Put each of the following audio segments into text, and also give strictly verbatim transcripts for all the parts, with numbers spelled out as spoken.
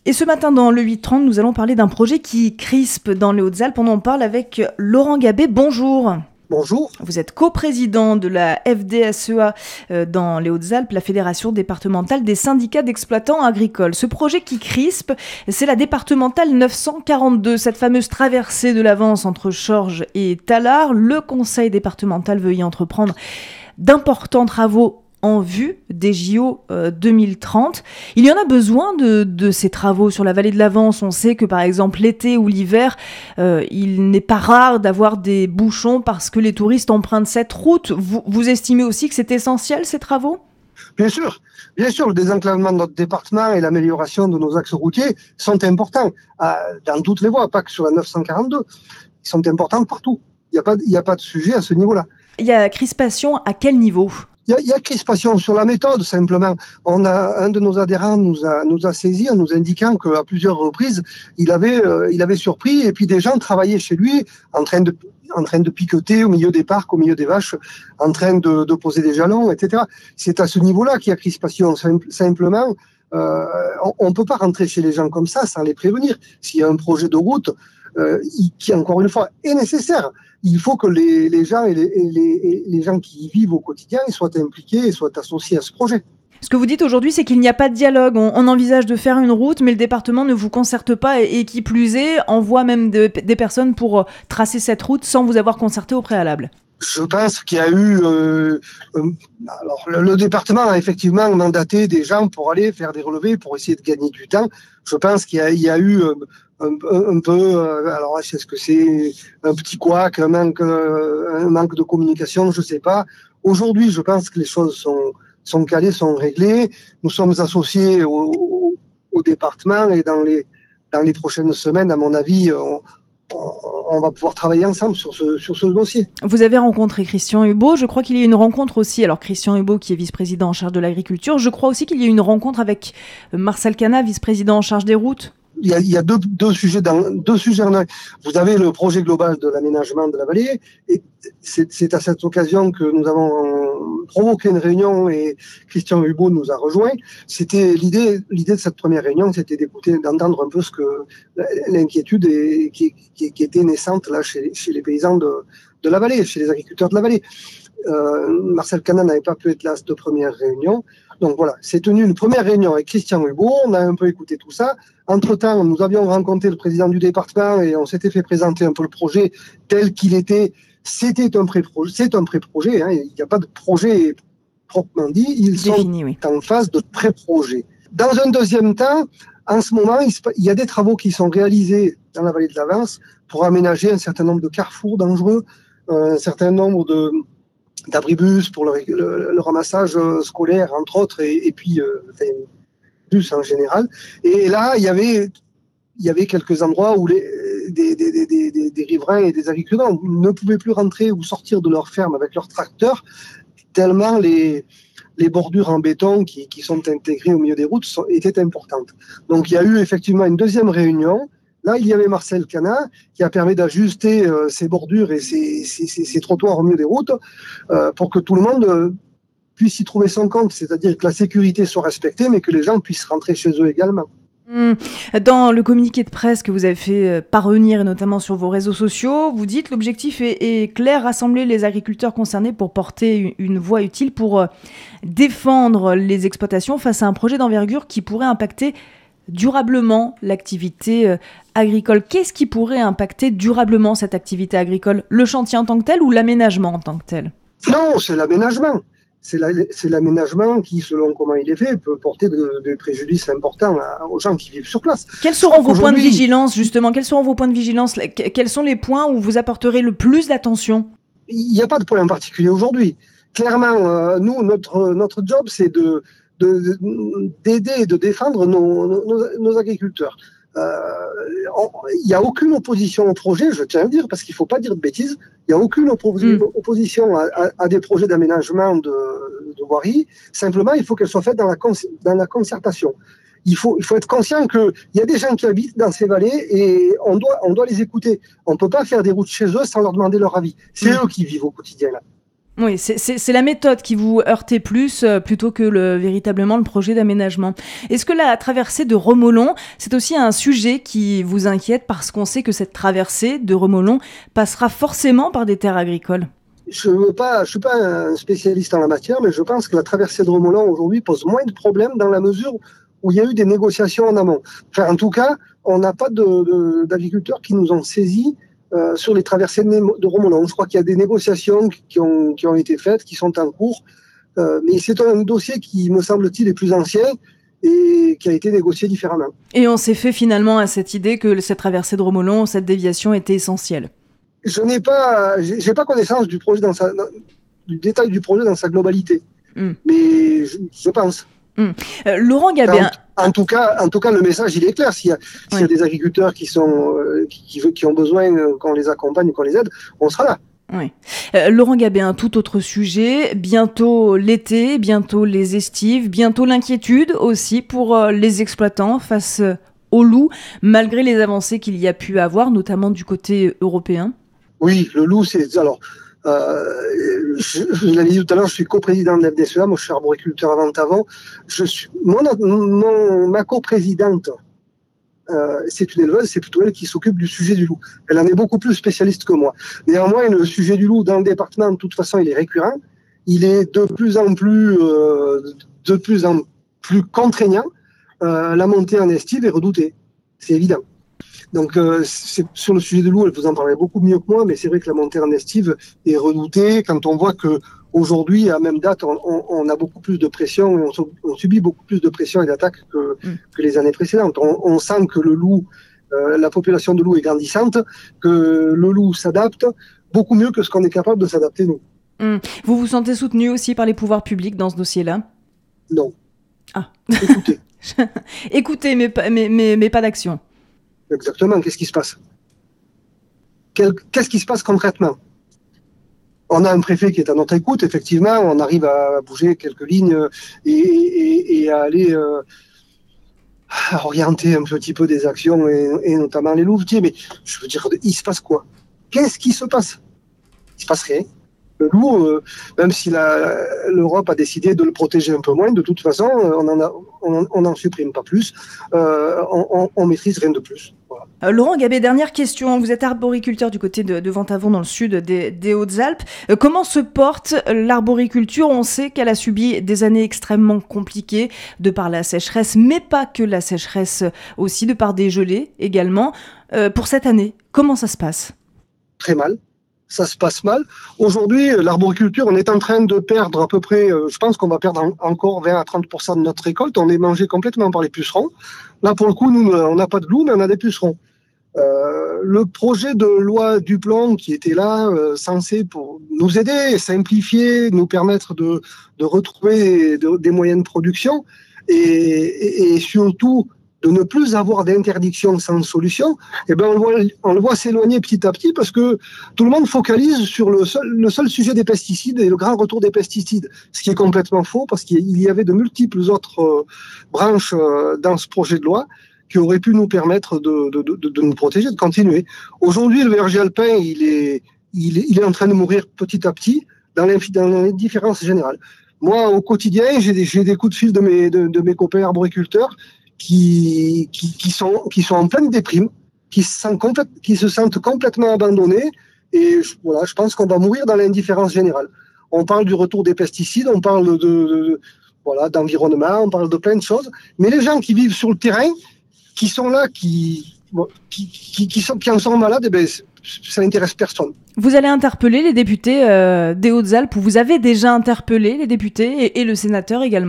Et ce matin, dans le huit trente, nous allons parler d'un projet qui crispe dans les Hautes-Alpes. On en parle avec Laurent Gabet. Bonjour. Bonjour. Vous êtes coprésident de la F D S E A dans les Hautes-Alpes, la Fédération départementale des syndicats d'exploitants agricoles. Ce projet qui crispe, c'est la départementale neuf cent quarante-deux, cette fameuse traversée de l'Avance entre Chorges et Tallard. Le conseil départemental veut y entreprendre d'importants travaux en vue des J O euh, deux mille trente. Il y en a besoin de, de ces travaux sur la vallée de l'Avance. On sait que par exemple l'été ou l'hiver, euh, il n'est pas rare d'avoir des bouchons parce que les touristes empruntent cette route. Vous, vous estimez aussi que c'est essentiel ces travaux ? Bien sûr, bien sûr, le désenclavement de notre département et l'amélioration de nos axes routiers sont importants euh, dans toutes les voies, pas que sur la neuf cent quarante-deux. Ils sont importants partout. Il n'y a pas, il n'y a pas de sujet à ce niveau-là. Il y a crispation à quel niveau ? Il y, a, il y a crispation sur la méthode, simplement. On a, un de nos adhérents nous a, nous a saisi en nous indiquant qu'à plusieurs reprises, il avait, euh, il avait surpris et puis des gens travaillaient chez lui en train de, en train de piqueter au milieu des parcs, au milieu des vaches, en train de, de poser des jalons, et cetera. C'est à ce niveau-là qu'il y a crispation. Simplement, euh, on ne peut pas rentrer chez les gens comme ça sans les prévenir. S'il y a un projet de route euh, qui, encore une fois, est nécessaire, il faut que les, les gens et les, et les, et les gens qui y vivent au quotidien soient impliqués et soient associés à ce projet. Ce que vous dites aujourd'hui, c'est qu'il n'y a pas de dialogue. On, on envisage de faire une route, mais le département ne vous concerte pas et, et qui plus est, envoie même de, des personnes pour tracer cette route sans vous avoir concerté au préalable. Je pense qu'il y a eu... Euh, euh, alors, le, le département a effectivement mandaté des gens pour aller faire des relevés, pour essayer de gagner du temps. Je pense qu'il y a, il y a eu euh, un, un peu... Euh, alors, est-ce que c'est un petit couac, un manque, euh, un manque de communication, je ne sais pas. Aujourd'hui, je pense que les choses sont, sont calées, sont réglées. Nous sommes associés au, au, au département et dans les, dans les prochaines semaines, à mon avis... On, on va pouvoir travailler ensemble sur ce, sur ce dossier. Vous avez rencontré Christian Hubaut, je crois qu'il y a une rencontre aussi, alors Christian Hubaut qui est vice-président en charge de l'agriculture, je crois aussi qu'il y a une rencontre avec Marcel Cana, vice-président en charge des routes. Il y a, il y a deux, deux sujets dans deux sujets en un. Vous avez le projet global de l'aménagement de la vallée, et c'est, c'est à cette occasion que nous avons provoqué une réunion et Christian Hubaut nous a rejoint. C'était l'idée, l'idée de cette première réunion, c'était d'écouter, d'entendre un peu ce que l'inquiétude est, qui, qui, qui était naissante là chez, chez les paysans de, de la vallée, chez les agriculteurs de la vallée. Euh, Marcel Cana n'avait pas pu être là à cette première réunion. Donc voilà, c'est tenu une première réunion avec Christian Hubaut, on a un peu écouté tout ça. Entre-temps, nous avions rencontré le président du département et on s'était fait présenter un peu le projet tel qu'il était. C'était un pré-projet, c'est un pré-projet, hein, il n'y a pas de projet proprement dit, ils Défini, sont oui. en phase de pré-projet. Dans un deuxième temps, en ce moment, il y a des travaux qui sont réalisés dans la vallée de l'Avance pour aménager un certain nombre de carrefours dangereux, un certain nombre de d'abribus pour le, le, le ramassage scolaire, entre autres, et, et puis euh, enfin, bus en général. Et là, il y avait, il y avait quelques endroits où les, des, des, des, des, des riverains et des agriculteurs ne pouvaient plus rentrer ou sortir de leur ferme avec leurs tracteurs, tellement les, les bordures en béton qui, qui sont intégrées au milieu des routes sont, étaient importantes. Donc il y a eu effectivement une deuxième réunion. Là, il y avait Marcel Cana qui a permis d'ajuster euh, ces bordures et ces, ces, ces, ces trottoirs au milieu des routes euh, pour que tout le monde euh, puisse y trouver son compte, c'est-à-dire que la sécurité soit respectée, mais que les gens puissent rentrer chez eux également. Dans le communiqué de presse que vous avez fait parvenir, et notamment sur vos réseaux sociaux, vous dites l'objectif est, est clair, rassembler les agriculteurs concernés pour porter une voix utile pour défendre les exploitations face à un projet d'envergure qui pourrait impacter durablement l'activité agricole. Qu'est-ce qui pourrait impacter durablement cette activité agricole ? Le chantier en tant que tel ou l'aménagement en tant que tel ? Non, c'est l'aménagement. C'est, la, c'est l'aménagement qui, selon comment il est fait, peut porter de, de préjudices importants à, aux gens qui vivent sur place. Quels seront vos points de vigilance, justement ? Quels seront vos points de vigilance ? Quels sont les points où vous apporterez le plus d'attention ? Il n'y a pas de point en particulier aujourd'hui. Clairement, euh, nous, notre, notre job, c'est de, de, d'aider et de défendre nos, nos, nos agriculteurs. Il euh, n'y a aucune opposition au projet, je tiens à le dire, parce qu'il ne faut pas dire de bêtises. Il n'y a aucune opposi- mmh. opposition à, à, à des projets d'aménagement de, de voirie. Simplement, il faut qu'elles soient faites dans la, con- dans la concertation. Il faut, il faut être conscient qu'il y a des gens qui habitent dans ces vallées et on doit, on doit les écouter. On ne peut pas faire des routes chez eux sans leur demander leur avis. C'est mmh. eux qui vivent au quotidien là. Oui, c'est, c'est, c'est la méthode qui vous heurtait plus euh, plutôt que le, véritablement le projet d'aménagement. Est-ce que la traversée de Romolon, c'est aussi un sujet qui vous inquiète parce qu'on sait que cette traversée de Romolon passera forcément par des terres agricoles? Je ne suis pas un spécialiste en la matière, mais je pense que la traversée de Romolon aujourd'hui pose moins de problèmes dans la mesure où il y a eu des négociations en amont. Enfin, en tout cas, on n'a pas de, de, d'agriculteurs qui nous ont saisis euh, sur les traversées de, de Romolon. Je crois qu'il y a des négociations qui ont, qui ont été faites, qui sont en cours, euh, mais c'est un dossier qui, me semble-t-il, est plus ancien et qui a été négocié différemment. Et on s'est fait finalement à cette idée que cette traversée de Romolon, cette déviation était essentielle. Je n'ai pas, j'ai pas connaissance du projet dans sa, du détail du projet dans sa globalité, mm. mais je, je pense. Mm. Euh, Laurent Gabéen. En, en tout cas, en tout cas, le message il est clair. S'il y a, s'il y a oui. des agriculteurs qui sont, euh, qui, qui ont besoin qu'on les accompagne, qu'on les aide, on sera là. Oui. Euh, Laurent Gabéen, tout autre sujet. Bientôt l'été, bientôt les estives, bientôt l'inquiétude aussi pour euh, les exploitants face euh, aux loups, malgré les avancées qu'il y a pu avoir, notamment du côté européen. Oui, le loup, c'est... Alors, euh, je, je l'avais dit tout à l'heure, je suis coprésident de l'F D S E A, moi je suis arboriculteur avant avant. Je suis, mon, mon, ma coprésidente, euh, c'est une éleveuse, c'est plutôt elle qui s'occupe du sujet du loup. Elle en est beaucoup plus spécialiste que moi. Néanmoins, le sujet du loup dans le département, de toute façon, il est récurrent. Il est de plus en plus, euh, de plus, en plus contraignant. Euh, la montée en estive est redoutée, c'est évident. Donc, euh, c'est, sur le sujet de l'eau, elle vous en parlerait beaucoup mieux que moi, mais c'est vrai que la montée en estive est redoutée quand on voit que aujourd'hui, à même date, on, on, on a beaucoup plus de pression et on, on subit beaucoup plus de pression et d'attaques que, mm. que les années précédentes. On, on sent que le loup, euh, la population de loup est grandissante, que le loup s'adapte beaucoup mieux que ce qu'on est capable de s'adapter nous. Mm. Vous vous sentez soutenu aussi par les pouvoirs publics dans ce dossier-là ? Non. Ah. Écoutez. Écoutez, mais, mais, mais, mais pas d'action. Exactement, qu'est-ce qui se passe ? Quel, Qu'est-ce qui se passe concrètement ? On a un préfet qui est à notre écoute, effectivement, on arrive à bouger quelques lignes et, et, et à aller euh, à orienter un petit peu des actions, et, et notamment les louvetiers. Mais je veux dire, il se passe quoi ? Qu'est-ce qui se passe ? Il se passe rien. Le loup, euh, même si la, l'Europe a décidé de le protéger un peu moins, de toute façon, on n'en on, on en supprime pas plus, euh, on, on, on maîtrise rien de plus. Voilà. Euh, Laurent Gabé, dernière question. Vous êtes arboriculteur du côté de, de Ventavon, dans le sud des, des Hautes-Alpes. Euh, comment se porte l'arboriculture ? On sait qu'elle a subi des années extrêmement compliquées de par la sécheresse, mais pas que la sécheresse aussi, de par des gelées également. Euh, pour cette année, comment ça se passe ? Très mal. Ça se passe mal. Aujourd'hui, l'arboriculture, on est en train de perdre à peu près, euh, je pense qu'on va perdre en, encore vingt à trente pour cent de notre récolte. On est mangé complètement par les pucerons. Là, pour le coup, nous, on n'a pas de loups, mais on a des pucerons. Euh, le projet de loi Duplomb qui était là, euh, censé pour nous aider, simplifier, nous permettre de, de retrouver de, des moyens de production et, et, et surtout de ne plus avoir d'interdiction sans solution, eh ben on le voit, on le voit s'éloigner petit à petit parce que tout le monde focalise sur le seul, le seul sujet des pesticides et le grand retour des pesticides, ce qui est complètement faux parce qu'il y avait de multiples autres euh, branches euh, dans ce projet de loi qui auraient pu nous permettre de, de, de, de nous protéger, de continuer. Aujourd'hui, le verger alpin, il est, il est, il est en train de mourir petit à petit dans l'indifférence générale. Moi, au quotidien, j'ai des, j'ai des coups de fil de mes, de, de mes copains arboriculteurs Qui, qui, qui, sont, qui sont en pleine déprime, qui se sentent, complète, qui se sentent complètement abandonnés. Et je, voilà, je pense qu'on va mourir dans l'indifférence générale. On parle du retour des pesticides, on parle de, de, de, voilà, d'environnement, on parle de plein de choses. Mais les gens qui vivent sur le terrain, qui sont là, qui, bon, qui, qui, qui, sont, qui en sont malades, eh ben, ça n'intéresse personne. Vous allez interpeller les députés euh, des Hautes-Alpes, ou vous avez déjà interpellé les députés et, et le sénateur également ?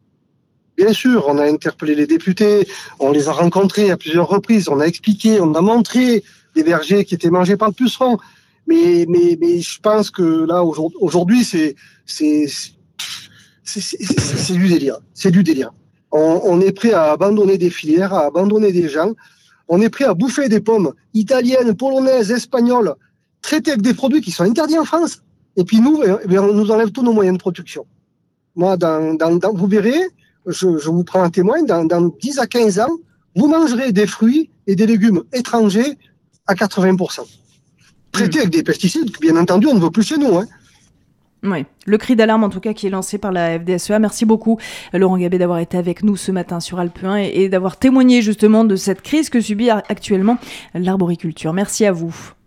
Bien sûr, on a interpellé les députés, on les a rencontrés à plusieurs reprises, on a expliqué, on a montré des vergers qui étaient mangés par le puceron. Mais, mais, mais je pense que là, aujourd'hui, c'est, c'est, c'est, c'est, c'est du délire. C'est du délire. On, on est prêt à abandonner des filières, à abandonner des gens. On est prêt à bouffer des pommes italiennes, polonaises, espagnoles, traitées avec des produits qui sont interdits en France. Et puis nous, eh on nous enlève tous nos moyens de production. Moi, dans, dans, dans, vous verrez, Je, je vous prends un témoin, dans, dans dix à quinze ans, vous mangerez des fruits et des légumes étrangers à quatre-vingts pour cent. Traités mmh. avec des pesticides que, bien entendu, on ne veut plus chez nous. Hein. Oui, le cri d'alarme en tout cas qui est lancé par la F D S E A. Merci beaucoup Laurent Gabet d'avoir été avec nous ce matin sur Alpe un et, et d'avoir témoigné justement de cette crise que subit actuellement l'arboriculture. Merci à vous.